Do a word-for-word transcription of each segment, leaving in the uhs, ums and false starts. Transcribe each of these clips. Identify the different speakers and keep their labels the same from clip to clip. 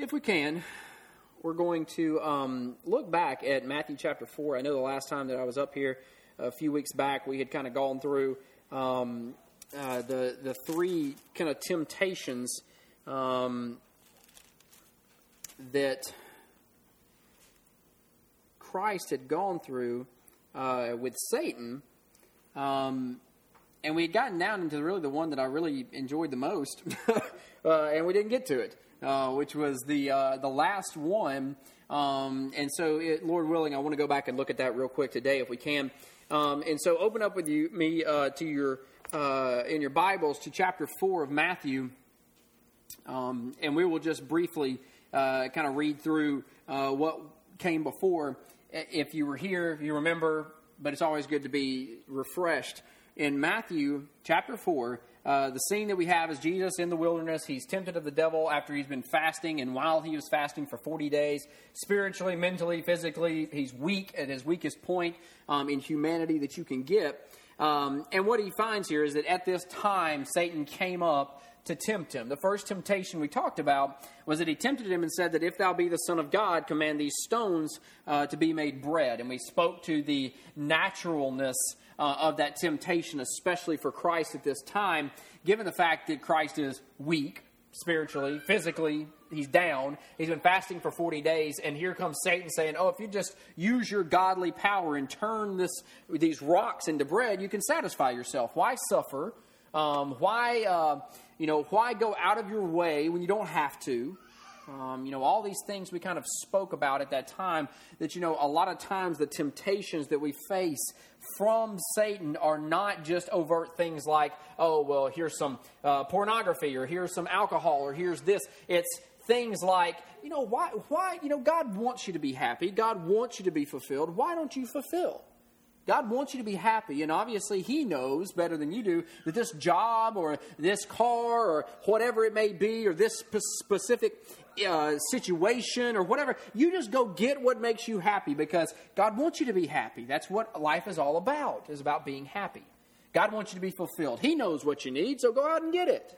Speaker 1: If we can, we're going to um, look back at Matthew chapter four. I know the last time that I was up here a few weeks back, we had kind of gone through um, uh, the the three kind of temptations um, that Christ had gone through uh, with Satan. Um, and we had gotten down into really the one that I really enjoyed the most, uh, and we didn't get to it. Uh, which was the uh, the last one, um, and so it, Lord willing, I want to go back and look at that real quick today, if we can. Um, and so, open up with you me uh, to your uh, in your Bibles to chapter four of Matthew, um, and we will just briefly uh, kind of read through uh, what came before. If you were here, you remember, but it's always good to be refreshed. In Matthew chapter four. Uh, the scene that we have is Jesus in the wilderness. He's tempted of the devil after he's been fasting, and while he was fasting for forty days, spiritually, mentally, physically, he's weak at his weakest point um, in humanity that you can get. Um, and what he finds here is that at this time, Satan came up to tempt him. The first temptation we talked about was that he tempted him and said that if thou be the Son of God, command these stones uh, to be made bread. And we spoke to the naturalness uh, of that temptation, especially for Christ at this time, given the fact that Christ is weak spiritually, physically, he's down. He's been fasting for forty days, and here comes Satan saying, oh, if you just use your godly power and turn this these rocks into bread, you can satisfy yourself. Why suffer? Um, why, uh, you know, why go out of your way when you don't have to? Um, you know, all these things we kind of spoke about at that time, that, you know, a lot of times the temptations that we face from Satan are not just overt things like, oh, well, here's some uh, pornography, or here's some alcohol, or here's this. It's things like, you know, why, why, you know, God wants you to be happy. God wants you to be fulfilled. Why don't you fulfill? God wants you to be happy, and obviously He knows better than you do that this job or this car or whatever it may be, or this specific uh, situation or whatever, you just go get what makes you happy, because God wants you to be happy. That's what life is all about, is about being happy. God wants you to be fulfilled. He knows what you need, so go out and get it.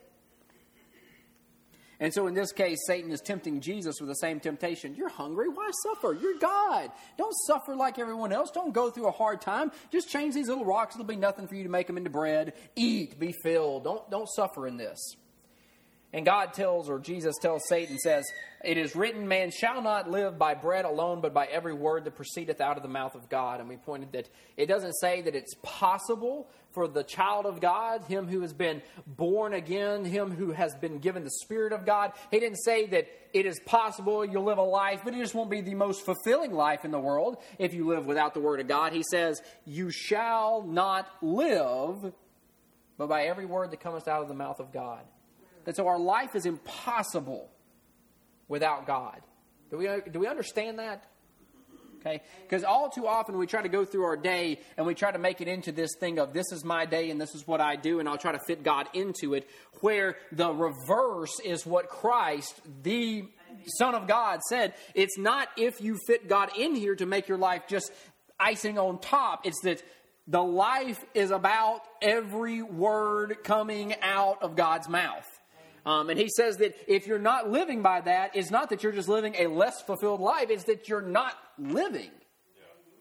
Speaker 1: And so in this case, Satan is tempting Jesus with the same temptation. You're hungry. Why suffer? You're God. Don't suffer like everyone else. Don't go through a hard time. Just change these little rocks. It'll be nothing for you to make them into bread. Eat. Be filled. Don't, don't suffer in this. And God tells, or Jesus tells Satan, says, it is written, man shall not live by bread alone, but by every word that proceedeth out of the mouth of God. And we pointed that it doesn't say that it's possible for the child of God, him who has been born again, him who has been given the Spirit of God. He didn't say that it is possible you'll live a life, but it just won't be the most fulfilling life in the world if you live without the Word of God. He says, you shall not live, but by every word that cometh out of the mouth of God. And so our life is impossible without God. Do we, do we understand that? Okay? Because all too often we try to go through our day and we try to make it into this thing of this is my day and this is what I do, and I'll try to fit God into it, where the reverse is what Christ, the Son of God, said. It's not if you fit God in here to make your life just icing on top. It's that the life is about every word coming out of God's mouth. Um, and he says that if you're not living by that, it's not that you're just living a less fulfilled life, it's that you're not living. Yeah.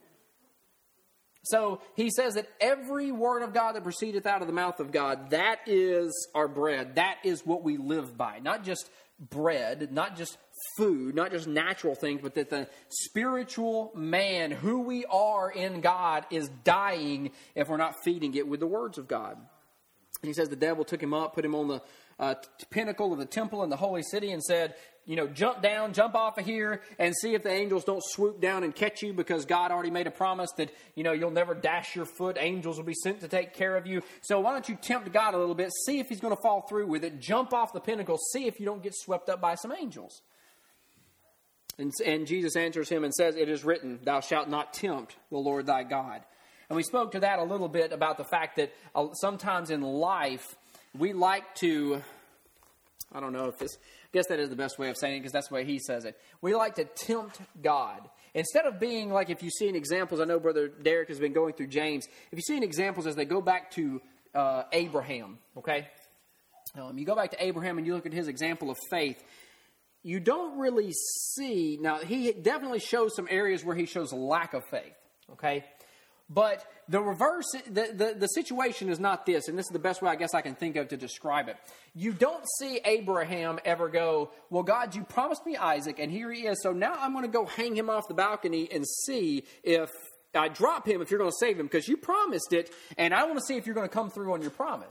Speaker 1: So he says that every word of God that proceedeth out of the mouth of God, that is our bread. That is what we live by. Not just bread, not just food, not just natural things, but that the spiritual man, who we are in God, is dying if we're not feeding it with the words of God. And he says the devil took him up, put him on the Uh, pinnacle of the temple in the holy city, and said, you know, jump down, jump off of here, and see if the angels don't swoop down and catch you, because God already made a promise that, you know, you'll never dash your foot. Angels will be sent to take care of you. So why don't you tempt God a little bit, see if He's going to fall through with it, jump off the pinnacle, see if you don't get swept up by some angels. And, and Jesus answers him and says, it is written, thou shalt not tempt the Lord thy God. And we spoke to that a little bit about the fact that uh, sometimes in life, we like to, I don't know if this, I guess that is the best way of saying it, because that's the way he says it. We like to tempt God. Instead of being like, if you see in examples, I know Brother Derek has been going through James. If you see in examples as they go back to uh, Abraham, okay? Um, you go back to Abraham and you look at his example of faith. you don't really see, now he definitely shows some areas where he shows lack of faith, okay? But the reverse, the, the, the situation is not this, and this is the best way I guess I can think of to describe it. You don't see Abraham ever go, well, God, you promised me Isaac, and here he is, so now I'm going to go hang him off the balcony and see if I drop him, if you're going to save him, because you promised it, and I want to see if you're going to come through on your promise.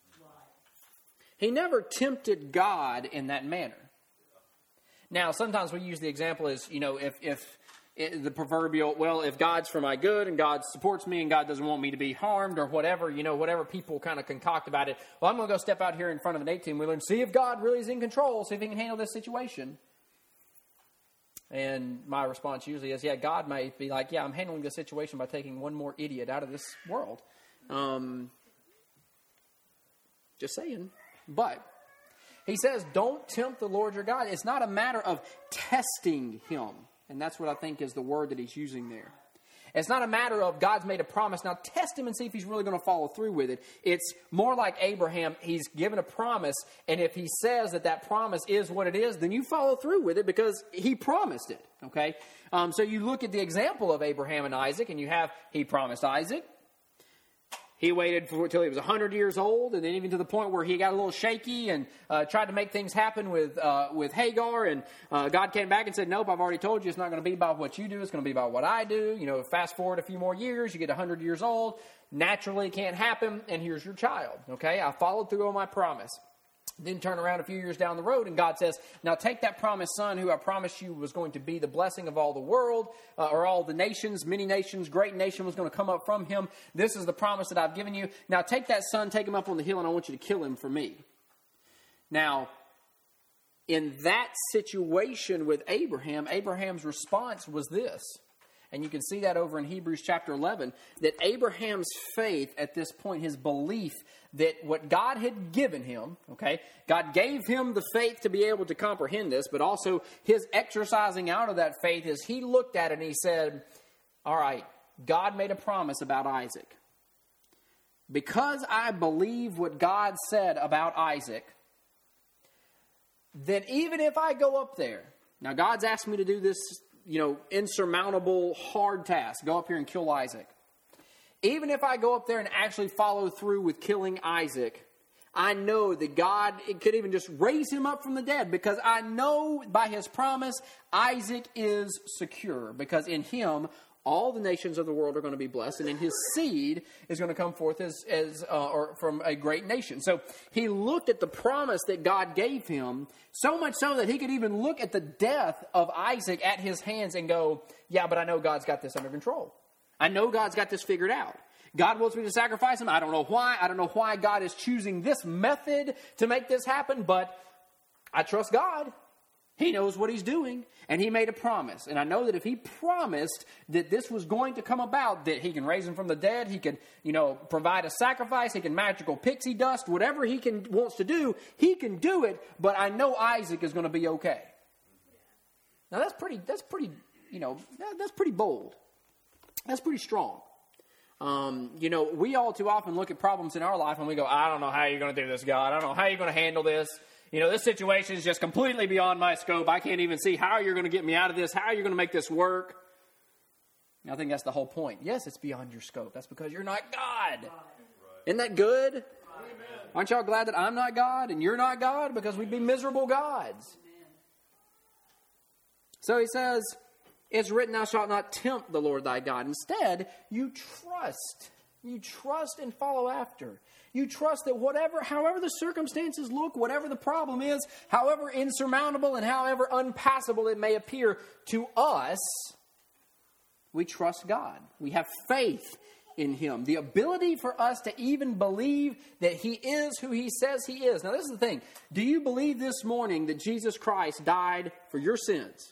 Speaker 1: He never tempted God in that manner. Now, sometimes we use the example as, you know, if, if it, the proverbial, well, if God's for my good and God supports me and God doesn't want me to be harmed or whatever, you know, whatever people kind of concoct about it. Well, I'm going to go step out here in front of an eighteen-wheeler and see if God really is in control, see if he can handle this situation. And my response usually is, yeah, God may be like, yeah, I'm handling this situation by taking one more idiot out of this world. Um, just saying. But he says, don't tempt the Lord your God. It's not a matter of testing him. And that's what I think is the word that he's using there. It's not a matter of God's made a promise. Now test him and see if he's really going to follow through with it. It's more like Abraham. He's given a promise. And if he says that that promise is what it is, then you follow through with it because he promised it. Okay. Um, so you look at the example of Abraham and Isaac and you have, he promised Isaac. He waited for until he was one hundred years old, and then even to the point where he got a little shaky and uh, tried to make things happen with uh, with Hagar. And uh, God came back and said, nope, I've already told you it's not going to be about what you do. It's going to be about what I do. You know, fast forward a few more years, you get one hundred years old. Naturally, it can't happen, and here's your child. Okay, I followed through on my promise. Then turn around a few years down the road, and God says, now take that promised son who I promised you was going to be the blessing of all the world, uh, or all the nations, many nations, great nation was going to come up from him. This is the promise that I've given you. Now take that son, take him up on the hill, and I want you to kill him for me. Now, in that situation with Abraham, Abraham's response was this. And you can see that over in Hebrews chapter eleven, that Abraham's faith at this point, his belief that what God had given him, okay, God gave him the faith to be able to comprehend this, but also his exercising out of that faith is he looked at it and he said, all right, God made a promise about Isaac. Because I believe what God said about Isaac, then even if I go up there, now God's asked me to do this, you know, insurmountable, hard task. Go up here and kill Isaac. Even if I go up there and actually follow through with killing Isaac, I know that God it could even just raise him up from the dead because I know by his promise, Isaac is secure because in him, all the nations of the world are going to be blessed, and in his seed is going to come forth as, as uh, or from a great nation. So he looked at the promise that God gave him, so much so that he could even look at the death of Isaac at his hands and go, yeah, but I know God's got this under control. I know God's got this figured out. God wants me to sacrifice him. I don't know why. I don't know why God is choosing this method to make this happen, but I trust God. He knows what he's doing, and he made a promise. And I know that if he promised that this was going to come about, that he can raise him from the dead, he can, you know, provide a sacrifice, he can magical pixie dust, whatever he can wants to do, he can do it, but I know Isaac is going to be okay. Now that's pretty, that's pretty, you know, that, that's pretty bold. That's pretty strong. Um, you know, we all too often look at problems in our life and we go, I don't know how you're going to do this, God. I don't know how you're going to handle this. You know, this situation is just completely beyond my scope. I can't even see how you're going to get me out of this, how you're going to make this work. And I think that's the whole point. Yes, it's beyond your scope. That's because you're not God. Right. Isn't that good? Amen. Aren't y'all glad that I'm not God and you're not God? Because we'd be miserable gods. Amen. So he says, it's written, thou shalt not tempt the Lord thy God. Instead, you trust. You trust and follow after. You trust that whatever, however the circumstances look, whatever the problem is, however insurmountable and however unpassable it may appear to us, we trust God. We have faith in him. The ability for us to even believe that he is who he says he is. Now, this is the thing. Do you believe this morning that Jesus Christ died for your sins?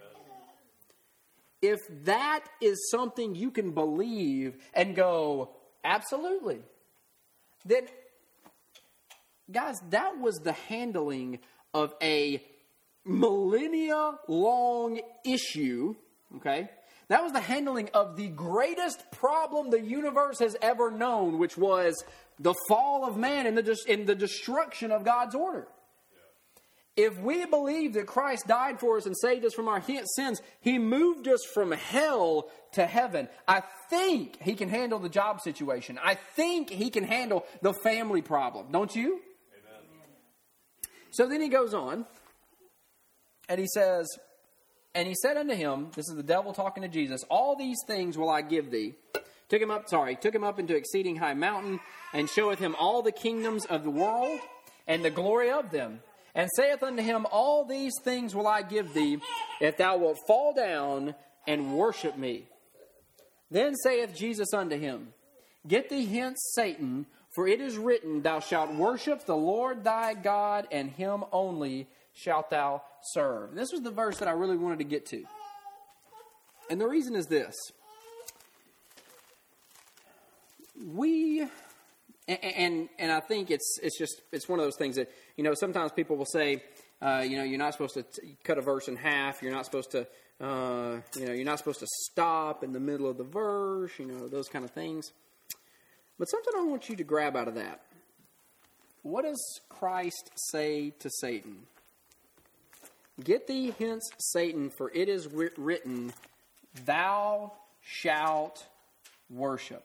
Speaker 1: If that is something you can believe and go, absolutely, then, guys, that was the handling of a millennia-long issue, okay? That was the handling of the greatest problem the universe has ever known, which was the fall of man and the, and the destruction of God's order. If we believe that Christ died for us and saved us from our sins, He moved us from hell to heaven. I think He can handle the job situation. I think He can handle the family problem. Don't you? Amen. So then He goes on, and He says, and He said unto him, this is the devil talking to Jesus, all these things will I give thee. Took him up, sorry, took him up into exceeding high mountain, and showeth him all the kingdoms of the world, and the glory of them. And saith unto him, all these things will I give thee, if thou wilt fall down and worship me. Then saith Jesus unto him, get thee hence, Satan, for it is written, thou shalt worship the Lord thy God, and Him only shalt thou serve. This was the verse that I really wanted to get to. And the reason is this. We... And, and and I think it's it's just it's one of those things that, you know, sometimes people will say, uh, you know, you're not supposed to t- cut a verse in half. You're not supposed to, uh, you know, you're not supposed to stop in the middle of the verse. You know, those kind of things. But something I want you to grab out of that. What does Christ say to Satan? Get thee hence, Satan, for it is written, thou shalt worship.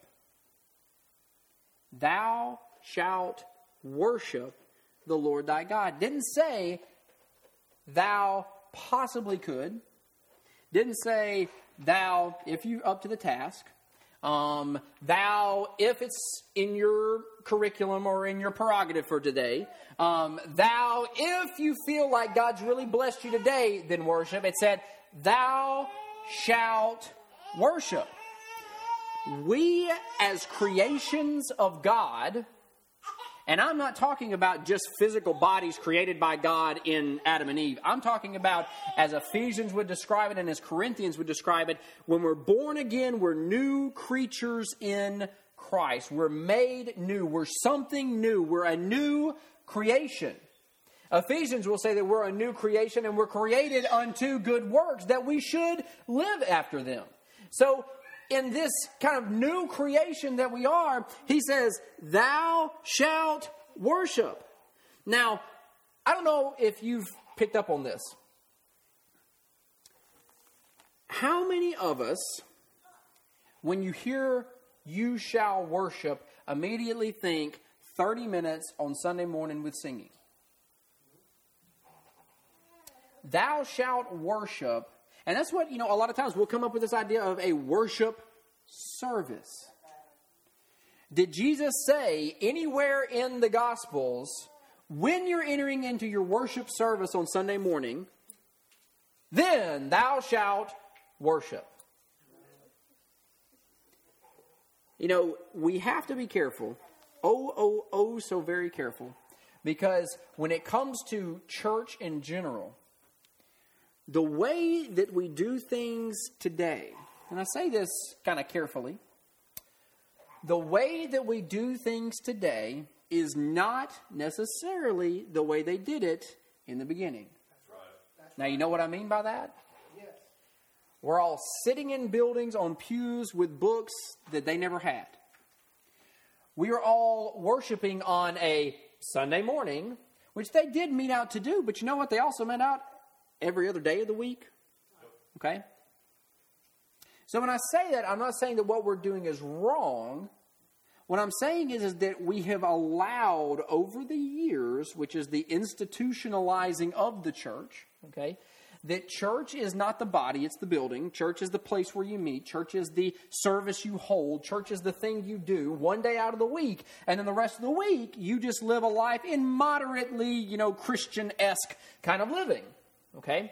Speaker 1: Thou shalt worship the Lord thy God. Didn't say thou possibly could. Didn't say thou, if you up to the task. Um, thou, if it's in your curriculum or in your prerogative for today. Um, thou, if you feel like God's really blessed you today, then worship. It said, thou shalt worship. We, as creations of God, and I'm not talking about just physical bodies created by God in Adam and Eve. I'm talking about, as Ephesians would describe it and as Corinthians would describe it, when we're born again, we're new creatures in Christ. We're made new. We're something new. We're a new creation. Ephesians will say that we're a new creation and we're created unto good works, that we should live after them. So, in this kind of new creation that we are, he says, thou shalt worship. Now, I don't know if you've picked up on this. How many of us, when you hear you shall worship, immediately think thirty minutes on Sunday morning with singing? Thou shalt worship. And that's what, you know, a lot of times we'll come up with this idea of a worship service. Did Jesus say anywhere in the Gospels, when you're entering into your worship service on Sunday morning, then thou shalt worship? You know, we have to be careful. Oh, oh, oh, so very careful. Because when it comes to church in general, the way that we do things today, and I say this kind of carefully, the way that we do things today is not necessarily the way they did it in the beginning. That's right. That's now, you know what I mean by that? Yes. We're all sitting in buildings on pews with books that they never had. We are all worshiping on a Sunday morning, which they did meet out to do, but you know what? They also met out every other day of the week. Okay? So when I say that, I'm not saying that what we're doing is wrong. What I'm saying is, is that we have allowed over the years, which is the institutionalizing of the church, okay, that church is not the body, it's the building. Church is the place where you meet. Church is the service you hold. Church is the thing you do one day out of the week. And then the rest of the week, you just live a life in moderately, you know, Christian-esque kind of living. Okay?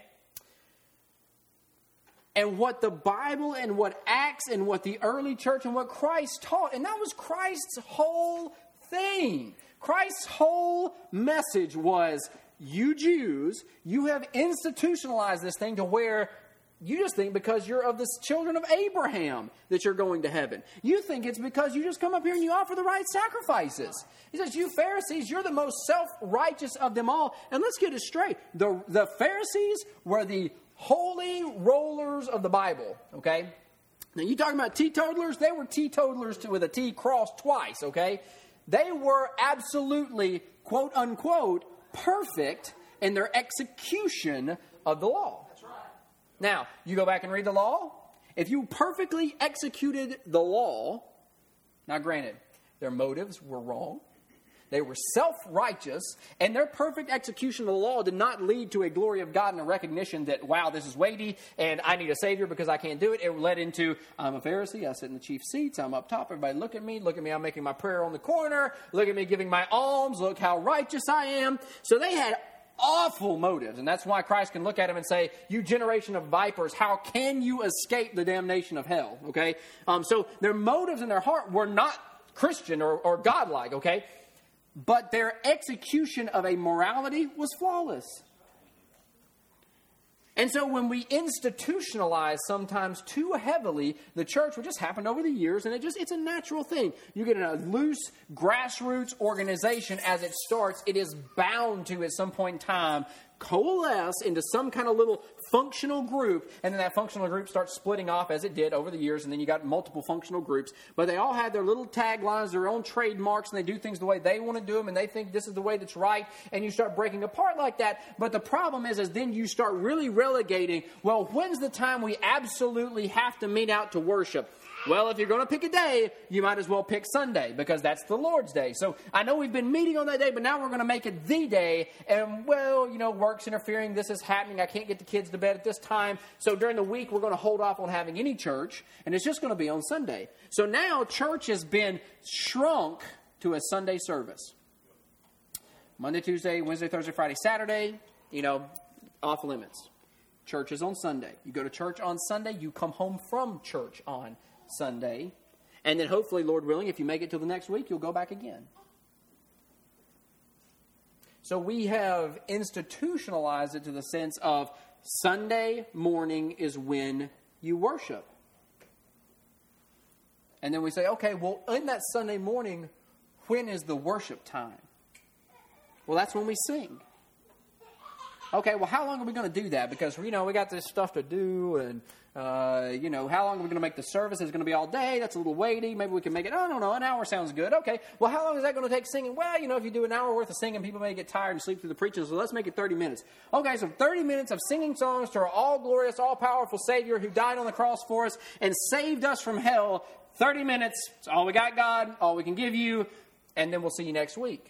Speaker 1: And what the Bible and what Acts and what the early church and what Christ taught, and that was Christ's whole thing. Christ's whole message was, you Jews, you have institutionalized this thing to where you just think because you're of the children of Abraham that you're going to heaven. You think it's because you just come up here and you offer the right sacrifices. He says, you Pharisees, you're the most self-righteous of them all. And let's get it straight. The, the Pharisees were the holy rollers of the Bible, okay? Now, you talking about teetotalers? They were teetotalers to, with a T crossed twice, okay? They were absolutely, quote unquote, perfect in their execution of the law. That's right. Now, you go back and read the law. If you perfectly executed the law, now granted, their motives were wrong. They were self-righteous, and their perfect execution of the law did not lead to a glory of God and a recognition that, wow, this is weighty, and I need a Savior because I can't do it. It led into, I'm a Pharisee, I sit in the chief seats, I'm up top, everybody look at me, look at me, I'm making my prayer on the corner, look at me giving my alms, look how righteous I am. So they had awful motives, and that's why Christ can look at them and say, you generation of vipers, how can you escape the damnation of hell? Okay, um, so their motives in their heart were not Christian or, or godlike, okay? But their execution of a morality was flawless. And so when we institutionalize sometimes too heavily the church, which just happened over the years, and it just it's a natural thing. You get in a loose grassroots organization as it starts, it is bound to at some point in time coalesce into some kind of little functional group, and then that functional group starts splitting off as it did over the years, and then you got multiple functional groups, but they all have their little taglines, their own trademarks, and they do things the way they want to do them, and they think this is the way that's right, and you start breaking apart like that. But the problem is, is then you start really relegating, well, when's the time we absolutely have to meet out to worship? Well, if you're going to pick a day, you might as well pick Sunday because that's the Lord's day. So I know we've been meeting on that day, but now we're going to make it the day. And, well, you know, work's interfering. This is happening. I can't get the kids to bed at this time. So during the week, we're going to hold off on having any church, and it's just going to be on Sunday. So now church has been shrunk to a Sunday service. Monday, Tuesday, Wednesday, Thursday, Friday, Saturday, you know, off limits. Church is on Sunday. You go to church on Sunday. You come home from church on Sunday. And then hopefully, Lord willing, if you make it till the next week, you'll go back again. So we have institutionalized it to the sense of Sunday morning is when you worship. And then we say, okay, well, in that Sunday morning, when is the worship time? Well, that's when we sing. Okay, well, how long are we going to do that? Because, you know, we got this stuff to do, and, uh, you know, how long are we going to make the service? Is it going to be all day? That's a little weighty. Maybe we can make it, oh, no, no, an hour sounds good. Okay, well, how long is that going to take singing? Well, you know, if you do an hour worth of singing, people may get tired and sleep through the preaching, so let's make it thirty minutes. Okay, so thirty minutes of singing songs to our all-glorious, all-powerful Savior who died on the cross for us and saved us from hell. thirty minutes, it's all we got, God, all we can give you, and then we'll see you next week.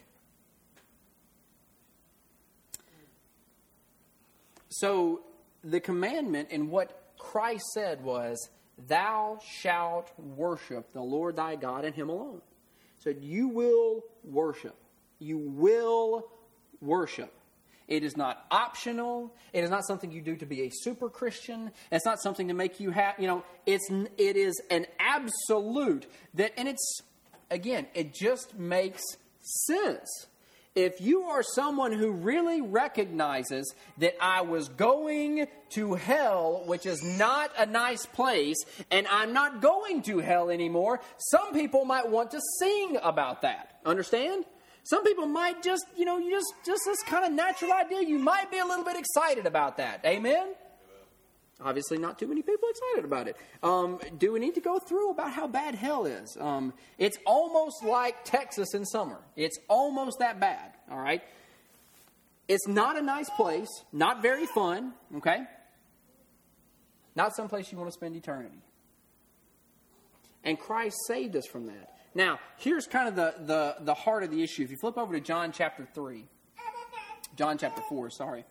Speaker 1: So the commandment and what Christ said was, thou shalt worship the Lord thy God and him alone. So you will worship. You will worship. It is not optional. It is not something you do to be a super Christian. It's not something to make you happy. You know, it's it is an absolute that, and it's, again, it just makes sense. If you are someone who really recognizes that I was going to hell, which is not a nice place, and I'm not going to hell anymore, some people might want to sing about that. Understand? Some people might just, you know, you just, just this kind of natural idea, you might be a little bit excited about that. Amen? Obviously, not too many people excited about it. Um, do we need to go through about how bad hell is? Um, it's almost like Texas in summer. It's almost that bad, all right? It's not a nice place, not very fun, okay? Not someplace you want to spend eternity. And Christ saved us from that. Now, here's kind of the, the, the heart of the issue. If you flip over to John chapter three, John chapter four, sorry.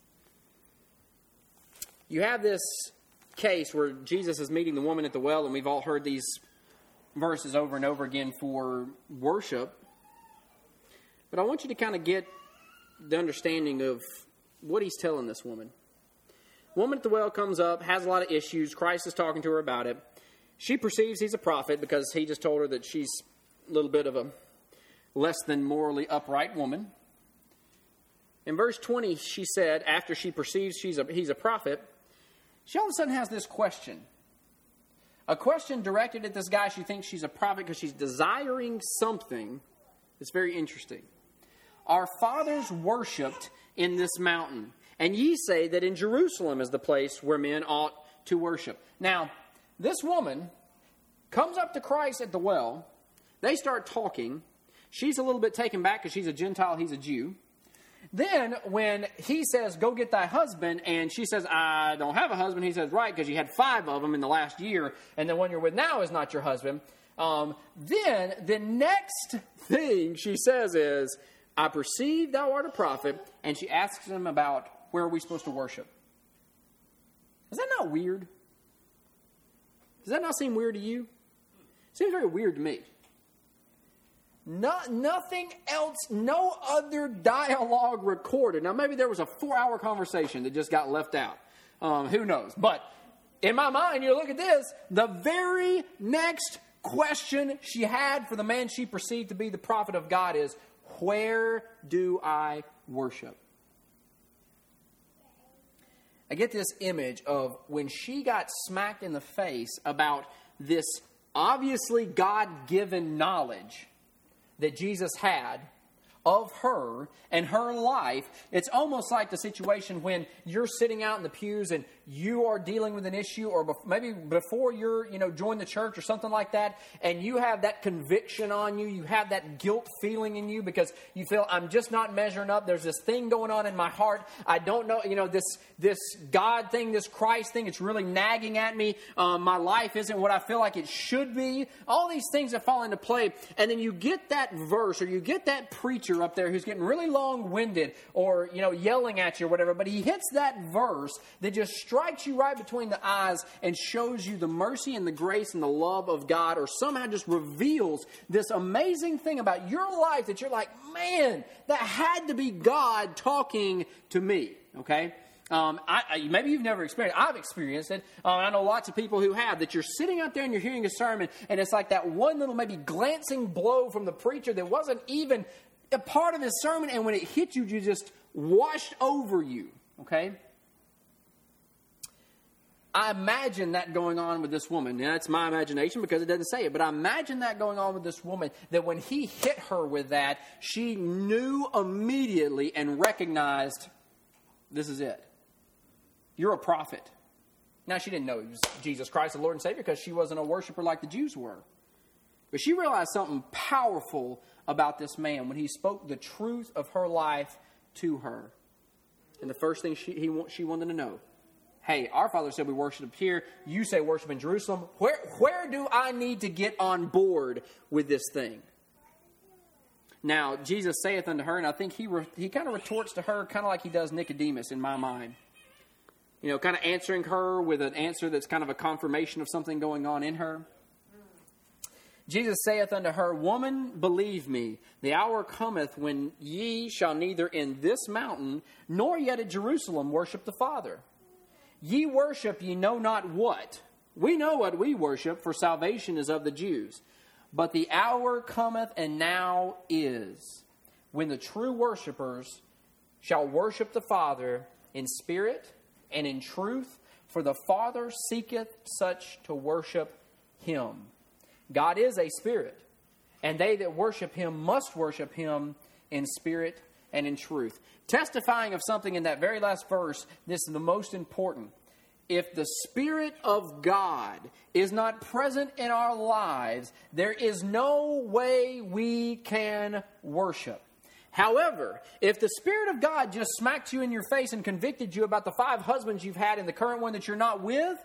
Speaker 1: You have this case where Jesus is meeting the woman at the well, and we've all heard these verses over and over again for worship. But I want you to kind of get the understanding of what he's telling this woman. The woman at the well comes up, has a lot of issues. Christ is talking to her about it. She perceives he's a prophet because he just told her that she's a little bit of a less than morally upright woman. In verse twenty, she said, after she perceives she's a, he's a prophet, she all of a sudden has this question. A question directed at this guy. She thinks she's a prophet because she's desiring something that's very interesting. Our fathers worshipped in this mountain, and ye say that in Jerusalem is the place where men ought to worship. Now, this woman comes up to Christ at the well. They start talking. She's a little bit taken back because she's a Gentile, he's a Jew. Then when he says, go get thy husband, and she says, I don't have a husband, he says, right, because you had five of them in the last year, and the one you're with now is not your husband. Um, then the next thing she says is, I perceive thou art a prophet, and she asks him about where are we supposed to worship. Is that not weird? Does that not seem weird to you? It seems very weird to me. No, nothing else, no other dialogue recorded. Now, maybe there was a four-hour conversation that just got left out. Um, who knows? But in my mind, you look at this, the very next question she had for the man she perceived to be the prophet of God is, where do I worship? I get this image of when she got smacked in the face about this obviously God-given knowledge that Jesus had of her and her life. It's almost like the situation when you're sitting out in the pews and you are dealing with an issue, or bef- maybe before you're, you know, joined the church or something like that, and you have that conviction on you, you have that guilt feeling in you because you feel, I'm just not measuring up. There's this thing going on in my heart. I don't know, you know, this this God thing, this Christ thing, it's really nagging at me. Um, my life isn't what I feel like it should be. All these things that fall into play. And then you get that verse, or you get that preacher up there who's getting really long-winded, or, you know, yelling at you or whatever, but he hits that verse that just strikes you right between the eyes and shows you the mercy and the grace and the love of God, or somehow just reveals this amazing thing about your life that you're like, man, that had to be God talking to me, okay? Um, I, I, maybe you've never experienced it. I've experienced it. Uh, I know lots of people who have, that you're sitting out there and you're hearing a sermon, and it's like that one little maybe glancing blow from the preacher that wasn't even a part of his sermon, and when it hit you, you just washed over you, okay? I imagine that going on with this woman. Now, that's my imagination because it doesn't say it, but I imagine that going on with this woman, that when he hit her with that, she knew immediately and recognized, this is it. You're a prophet. Now, she didn't know he was Jesus Christ, the Lord and Savior, because she wasn't a worshiper like the Jews were. But she realized something powerful about this man when he spoke the truth of her life to her. And the first thing she, he, she wanted to know, hey, our father said we worship here. You say worship in Jerusalem. Where, where do I need to get on board with this thing? Now, Jesus saith unto her, and I think he re, he kind of retorts to her kind of like he does Nicodemus in my mind. You know, kind of answering her with an answer that's kind of a confirmation of something going on in her. Jesus saith unto her, Woman, believe me, the hour cometh when ye shall neither in this mountain nor yet at Jerusalem worship the Father. Ye worship ye know not what. We know what we worship, for salvation is of the Jews. But the hour cometh, and now is, when the true worshipers shall worship the Father in spirit and in truth, for the Father seeketh such to worship him. God is a spirit, and they that worship him must worship him in spirit and in truth. Testifying of something in that very last verse, this is the most important. If the Spirit of God is not present in our lives, there is no way we can worship. However, if the Spirit of God just smacked you in your face and convicted you about the five husbands you've had and the current one that you're not with,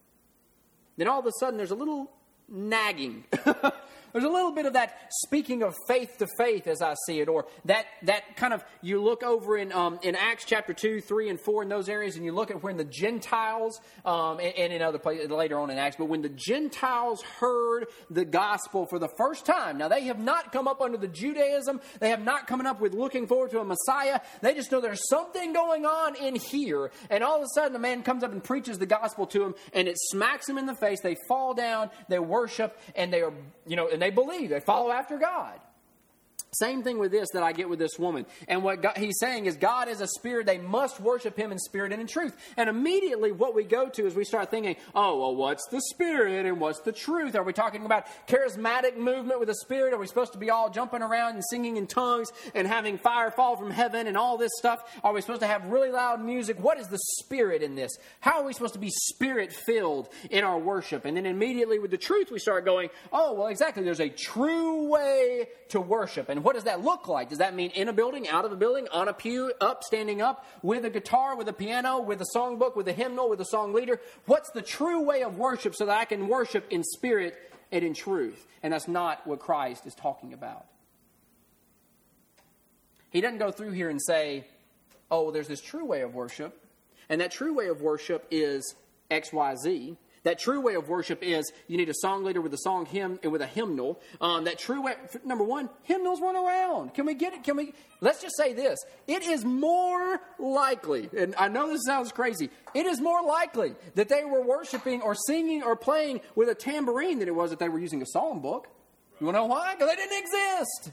Speaker 1: then all of a sudden there's a little nagging. There's a little bit of that speaking of faith to faith as I see it, or that that kind of, you look over in um, in Acts chapter two, three, and four in those areas, and you look at when the Gentiles, um, and, and in other places later on in Acts, but when the Gentiles heard the gospel for the first time, now they have not come up under the Judaism, they have not come up with looking forward to a Messiah, they just know there's something going on in here, and all of a sudden a man comes up and preaches the gospel to them, and it smacks them in the face, they fall down, they worship, and they are, you know, and they believe, they follow after God. Same thing with this that I get with this woman. And what God, he's saying is God is a spirit. They must worship him in spirit and in truth. And immediately what we go to is we start thinking, oh, well, what's the spirit and what's the truth? Are we talking about charismatic movement with the spirit? Are we supposed to be all jumping around and singing in tongues and having fire fall from heaven and all this stuff? Are we supposed to have really loud music? What is the spirit in this? How are we supposed to be spirit-filled in our worship? And then immediately with the truth we start going, oh, well, exactly. There's a true way to worship. And what does that look like? Does that mean in a building, out of a building, on a pew, up, standing up, with a guitar, with a piano, with a songbook, with a hymnal, with a song leader? What's the true way of worship so that I can worship in spirit and in truth? And that's not what Christ is talking about. He doesn't go through here and say, oh, there's this true way of worship, and that true way of worship is X Y Z. That true way of worship is you need a song leader with a song hymn and with a hymnal. Um, that true way, number one, hymnals run around. Can we get it? Can we? Let's just say this. It is more likely, and I know this sounds crazy, it is more likely that they were worshiping or singing or playing with a tambourine than it was that they were using a psalm book. You want to know why? Because they didn't exist.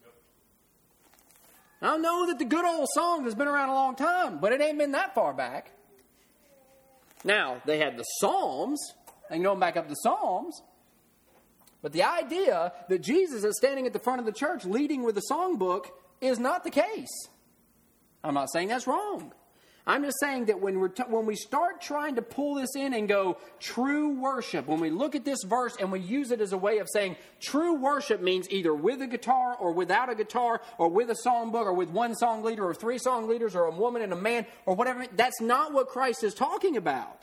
Speaker 1: I know that the good old song has been around a long time, but it ain't been that far back. Now, they had the Psalms. They can go back up to the Psalms. But the idea that Jesus is standing at the front of the church leading with a songbook is not the case. I'm not saying that's wrong. I'm just saying that when, we're t- when we start trying to pull this in and go true worship, when we look at this verse and we use it as a way of saying true worship means either with a guitar or without a guitar or with a songbook or with one song leader or three song leaders or a woman and a man or whatever, that's not what Christ is talking about.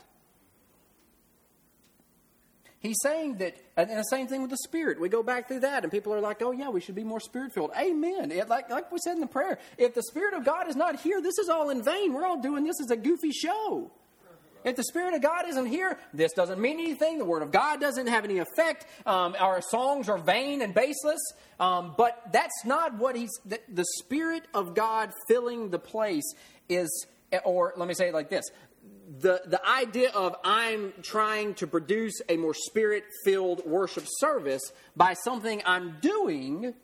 Speaker 1: He's saying that, and the same thing with the Spirit. We go back through that, and people are like, oh, yeah, we should be more Spirit-filled. Amen. It, like, like we said in the prayer, if the Spirit of God is not here, this is all in vain. We're all doing this as a goofy show. If the Spirit of God isn't here, this doesn't mean anything. The Word of God doesn't have any effect. Um, our songs are vain and baseless. Um, but that's not what he's... The, the Spirit of God filling the place is... Or let me say it like this. The, the idea of I'm trying to produce a more spirit-filled worship service by something I'm doing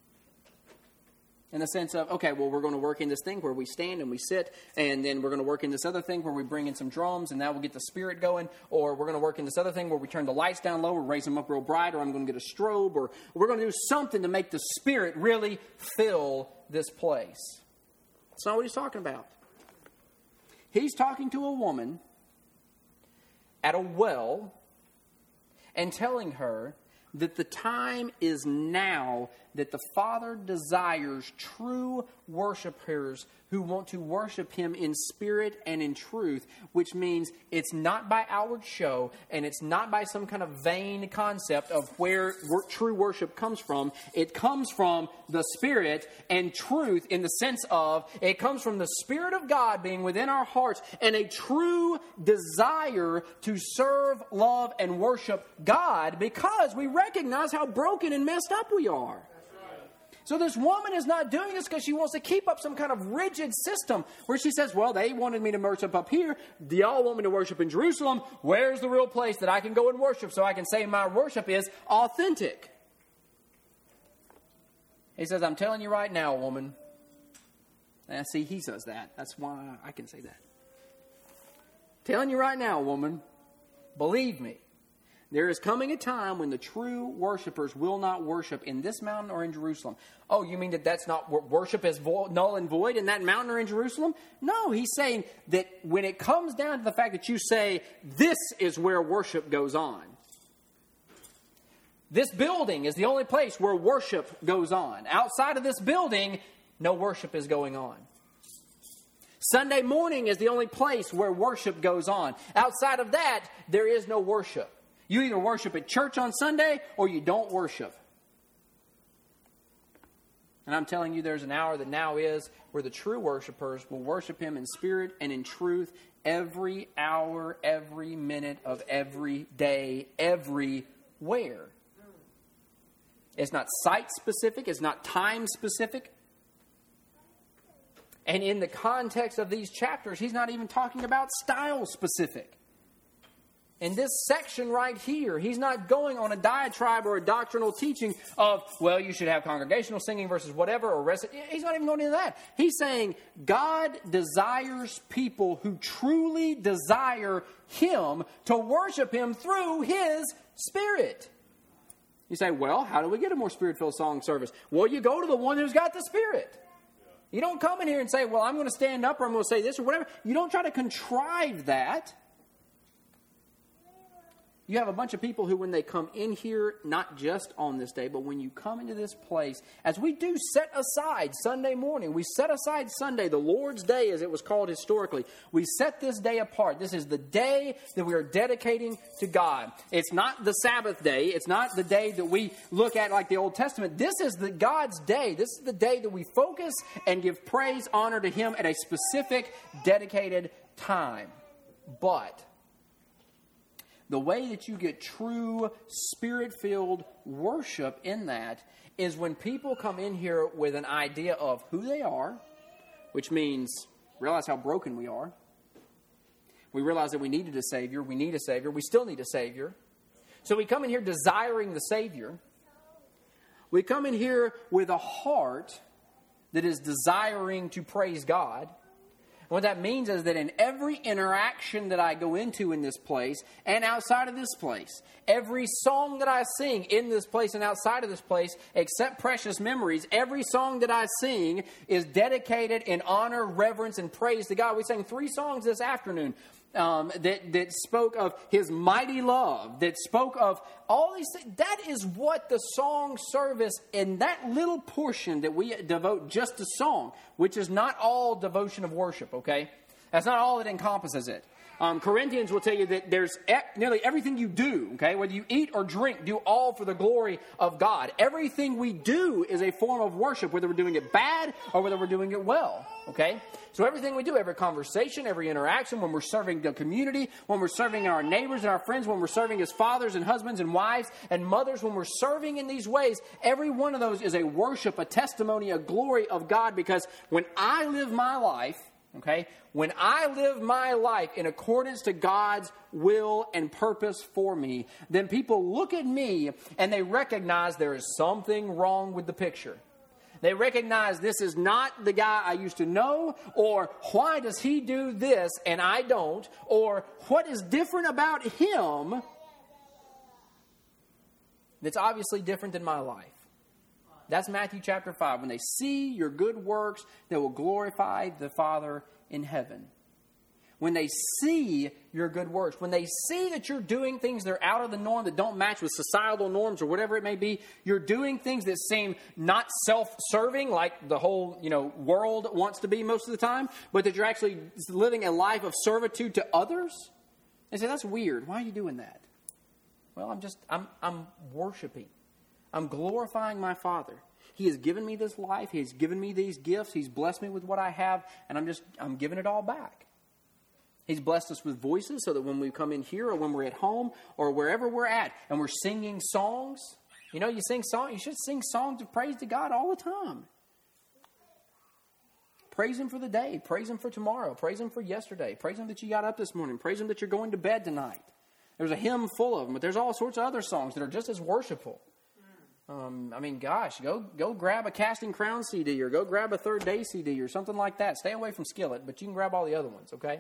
Speaker 1: in the sense of, okay, well, we're going to work in this thing where we stand and we sit, and then we're going to work in this other thing where we bring in some drums, and that will get the spirit going, or we're going to work in this other thing where we turn the lights down low or raise them up real bright, or I'm going to get a strobe, or we're going to do something to make the Spirit really fill this place. That's not what he's talking about. He's talking to a woman at a well and telling her that the time is now that the Father desires true worshipers who want to worship Him in spirit and in truth, which means it's not by outward show and it's not by some kind of vain concept of where wor- true worship comes from. It comes from the Spirit and truth in the sense of it comes from the Spirit of God being within our hearts and a true desire to serve, love, and worship God because we recognize how broken and messed up we are. So this woman is not doing this because she wants to keep up some kind of rigid system where she says, well, they wanted me to worship up here. Do y'all want me to worship in Jerusalem? Where's the real place that I can go and worship so I can say my worship is authentic? He says, I'm telling you right now, woman. And see, he says that. That's why I can say that. Telling you right now, woman, believe me. There is coming a time when the true worshipers will not worship in this mountain or in Jerusalem. Oh, you mean that that's not worship is vo- null and void in that mountain or in Jerusalem? No, he's saying that when it comes down to the fact that you say, this is where worship goes on. This building is the only place where worship goes on. Outside of this building, no worship is going on. Sunday morning is the only place where worship goes on. Outside of that, there is no worship. You either worship at church on Sunday or you don't worship. And I'm telling you, there's an hour that now is where the true worshipers will worship Him in spirit and in truth every hour, every minute of every day, everywhere. It's not site-specific. It's not time-specific. And in the context of these chapters, he's not even talking about style-specific. In this section right here, he's not going on a diatribe or a doctrinal teaching of, well, you should have congregational singing versus whatever, or rest. He's not even going into that. He's saying God desires people who truly desire Him to worship Him through His Spirit. You say, well, how do we get a more Spirit-filled song service? Well, you go to the one who's got the Spirit. You don't come in here and say, well, I'm going to stand up or I'm going to say this or whatever. You don't try to contrive that. You have a bunch of people who, when they come in here, not just on this day, but when you come into this place, as we do set aside Sunday morning, we set aside Sunday, the Lord's Day, as it was called historically. We set this day apart. This is the day that we are dedicating to God. It's not the Sabbath day. It's not the day that we look at like the Old Testament. This is the God's day. This is the day that we focus and give praise, honor to Him at a specific, dedicated time. But the way that you get true Spirit-filled worship in that is when people come in here with an idea of who they are, which means realize how broken we are. We realize that we needed a Savior. We need a Savior. We still need a Savior. So we come in here desiring the Savior. We come in here with a heart that is desiring to praise God. What that means is that in every interaction that I go into in this place and outside of this place, every song that I sing in this place and outside of this place, except Precious Memories, every song that I sing is dedicated in honor, reverence, and praise to God. We sang three songs this afternoon um, that, that spoke of His mighty love, that spoke of all these things. That is what the song service in that little portion that we devote just to song, which is not all devotion of worship, okay? That's not all that encompasses it. Um, Corinthians will tell you that there's e- nearly everything you do, okay, whether you eat or drink, do all for the glory of God. Everything we do is a form of worship, whether we're doing it bad or whether we're doing it well, okay? So everything we do, every conversation, every interaction, when we're serving the community, when we're serving our neighbors and our friends, when we're serving as fathers and husbands and wives and mothers, when we're serving in these ways, every one of those is a worship, a testimony, a glory of God, because when I live my life, okay, when I live my life in accordance to God's will and purpose for me, then people look at me and they recognize there is something wrong with the picture. They recognize this is not the guy I used to know, or why does he do this and I don't, or what is different about him that's obviously different than my life. That's Matthew chapter five. When they see your good works, they will glorify the Father in heaven. When they see your good works, when they see that you're doing things that are out of the norm, that don't match with societal norms or whatever it may be, you're doing things that seem not self-serving like the whole, you know, world wants to be most of the time, but that you're actually living a life of servitude to others. They say, that's weird. Why are you doing that? Well, I'm just, I'm, I'm worshiping. I'm glorifying my Father. He has given me this life. He has given me these gifts. He's blessed me with what I have, and I'm just, I'm giving it all back. He's blessed us with voices so that when we come in here or when we're at home or wherever we're at and we're singing songs, you know, you sing songs, you should sing songs of praise to God all the time. Praise Him for the day. Praise Him for tomorrow. Praise Him for yesterday. Praise Him that you got up this morning. Praise Him that you're going to bed tonight. There's a hymn full of them, but there's all sorts of other songs that are just as worshipful. Um, I mean, gosh, go go grab a Casting Crown C D or go grab a Third Day C D or something like that. Stay away from Skillet, but you can grab all the other ones, okay?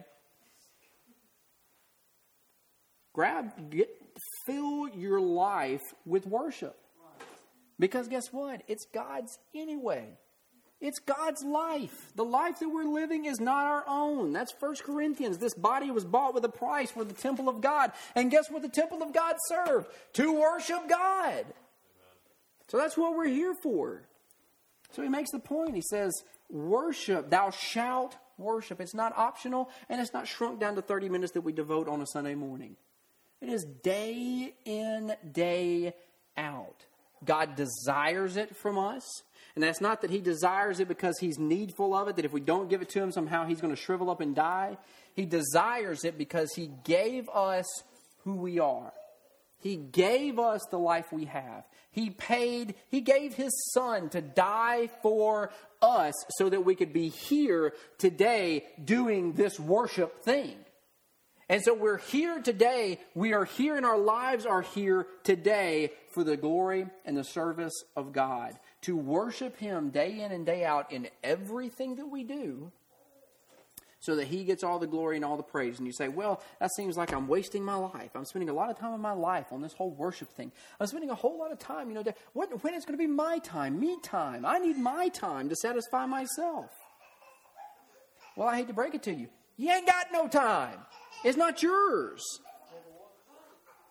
Speaker 1: Grab, get, fill your life with worship. Because guess what? It's God's anyway. It's God's life. The life that we're living is not our own. That's First Corinthians. This body was bought with a price for the temple of God. And guess what the temple of God served? To worship God. So that's what we're here for. So he makes the point. He says, worship, thou shalt worship. It's not optional, and it's not shrunk down to thirty minutes that we devote on a Sunday morning. It is day in, day out. God desires it from us. And that's not that He desires it because He's needful of it, that if we don't give it to Him, somehow He's going to shrivel up and die. He desires it because He gave us who we are. He gave us the life we have. He paid, He gave His Son to die for us so that we could be here today doing this worship thing. And so we're here today, we are here and our lives are here today for the glory and the service of God. To worship Him day in and day out in everything that we do so that He gets all the glory and all the praise. And you say, well, that seems like I'm wasting my life. I'm spending a lot of time of my life on this whole worship thing. I'm spending a whole lot of time, you know, to, when, when it's going to be my time, me time. I need my time to satisfy myself. Well, I hate to break it to you. You ain't got no time. It's not yours.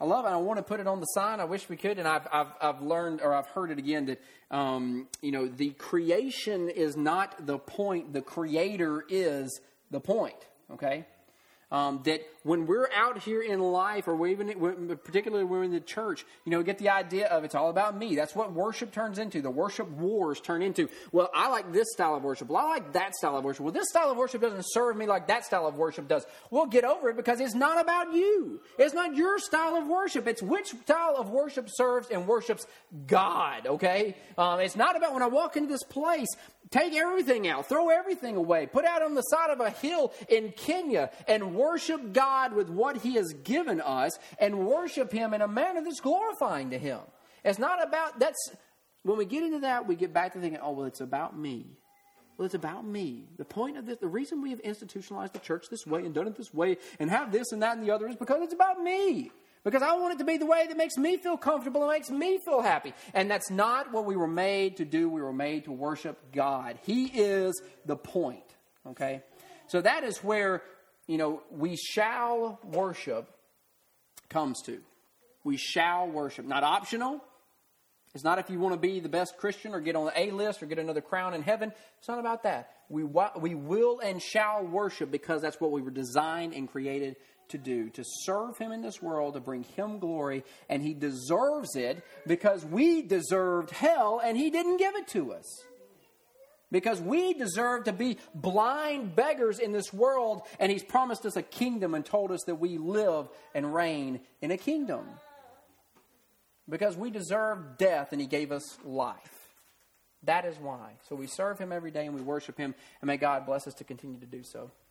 Speaker 1: I love it. I want to put it on the sign. I wish we could. And I've I've I've learned, or I've heard it again, that um, you know, the creation is not the point. The Creator is the point. Okay. Um, that when we're out here in life, or we even, particularly when we're in the church, you know, we get the idea of it's all about me. That's what worship turns into. The worship wars turn into, well, I like this style of worship. Well, I like that style of worship. Well, this style of worship doesn't serve me like that style of worship does. Well, get over it, because it's not about you. It's not your style of worship. It's which style of worship serves and worships God, okay? Um, it's not about when I walk into this place, take everything out, throw everything away, put out on the side of a hill in Kenya and worship God with what He has given us, and worship Him in a manner that's glorifying to Him. It's not about, that's, when we get into that, we get back to thinking, oh, well, it's about me. Well, it's about me. The point of this, the reason we have institutionalized the church this way and done it this way and have this and that and the other is because it's about me. Because I want it to be the way that makes me feel comfortable and makes me feel happy. And that's not what we were made to do. We were made to worship God. He is the point. Okay? So that is where, you know, we shall worship comes to. We shall worship. Not optional. It's not if you want to be the best Christian or get on the A list or get another crown in heaven. It's not about that. We we will and shall worship because that's what we were designed and created to do, to serve Him in this world, to bring Him glory, and He deserves it because we deserved hell and He didn't give it to us. Because we deserve to be blind beggars in this world, and He's promised us a kingdom and told us that we live and reign in a kingdom. Because we deserve death and He gave us life. That is why. So we serve Him every day and we worship Him, and may God bless us to continue to do so.